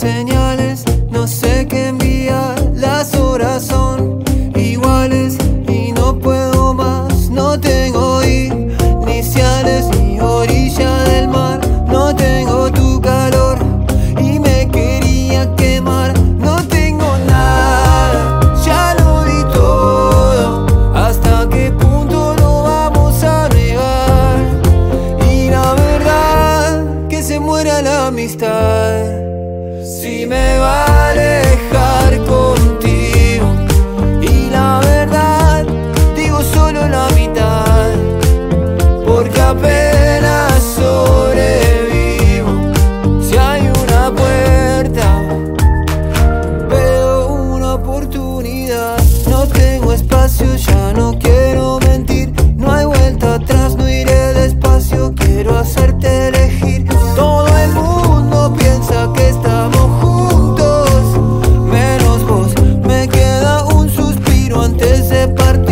señales, no sé qué enviar. Las horas son iguales y no puedo más. No tengo iniciales ni orilla del mar. No tengo tu calor y me quería quemar. No tengo nada, ya lo di todo. ¿Hasta qué punto lo vamos a negar? Y la verdad, que se muera la amistad. Si me va a alejar contigo, y la verdad, digo solo la mitad, porque apenas sobrevivo. Si hay una puerta, veo una oportunidad. No tengo espacio, ya no quiero mentir. No hay vuelta atrás, no iré despacio. Quiero hacerte elegir. Todo el mundo piensa que estamos juntos, menos vos. Me queda un suspiro antes de partir.